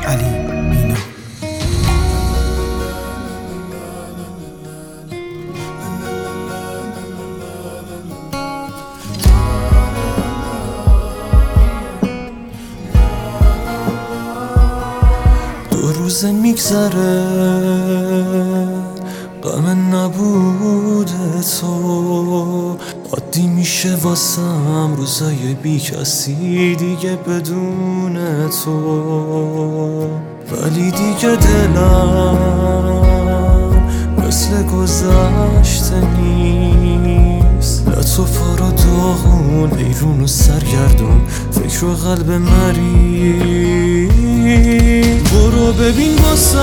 علی مینا. دو روز میگذره غم نبود تو، عادی میشه واسم روزای بی کسی دیگه بدون تو، ولی دیگه دلم مثل گذشته نیست. لطفا رو داغون ایرون و سرگردون، فکر و قلب مریض. برو ببین واسم